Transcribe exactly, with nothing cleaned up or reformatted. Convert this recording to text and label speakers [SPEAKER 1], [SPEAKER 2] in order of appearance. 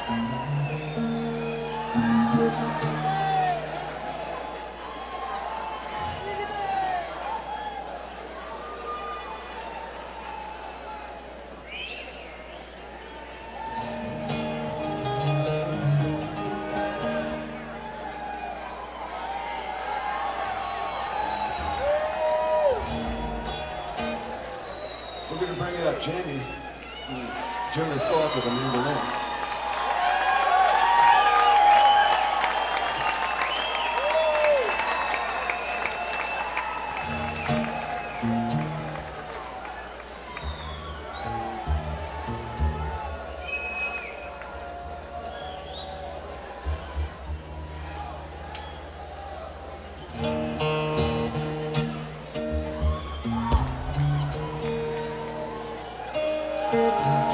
[SPEAKER 1] We're going to bring it up, Jamie. Turn this off with a mandolin. Thank you.